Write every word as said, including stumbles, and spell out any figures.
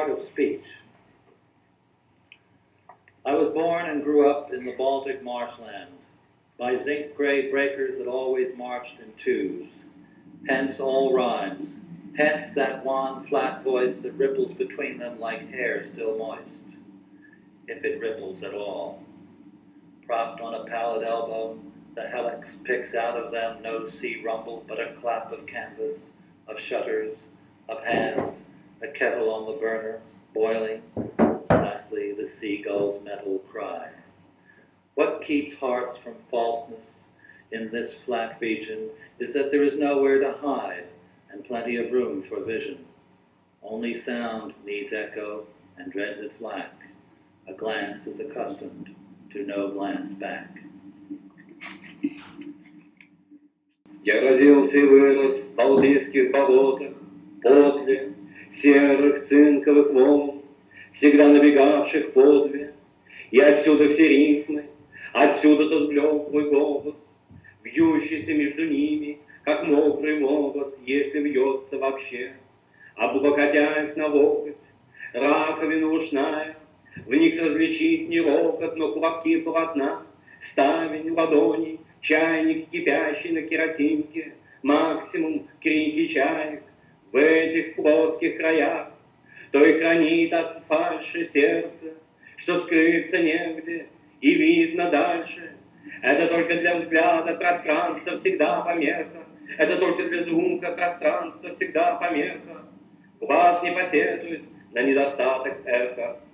art of speech. I was born and grew up in the Baltic marshland, by zinc-gray breakers that always marched in twos. Hence all rhymes, hence that wan, flat voice that ripples between them like hair still moist, if it ripples at all. Propped on a pallid elbow, the helix picks out of them no sea rumble, but a clap of canvas, of shutters, of hands, a kettle on the burner, boiling, lastly the seagull's metal cry. What keeps hearts from falseness in this flat region is that there is nowhere to hide and plenty of room for vision. Only sound needs echo and dreads its lack. A glance is accustomed to no glance back. Я родился и вырос в балтийских болотах, подле серых цинковых волн, всегда набегавших по две, и отсюда все рифмы, отсюда тот блеклый голос, вьющийся между ними, как мокрый молос, если вьется вообще, облокотясь на локоть, раковина ушная, в них различить не рокот, но клубки полотна, ставень ладоней, чайник, кипящий на керосинке, максимум крики чаек в этих плоских краях, то и хранит от фальши сердце, что скрыться негде и видно дальше. Это только для взгляда пространство всегда помеха, это только для звука пространство всегда помеха. Глаз не посетует на недостаток эха,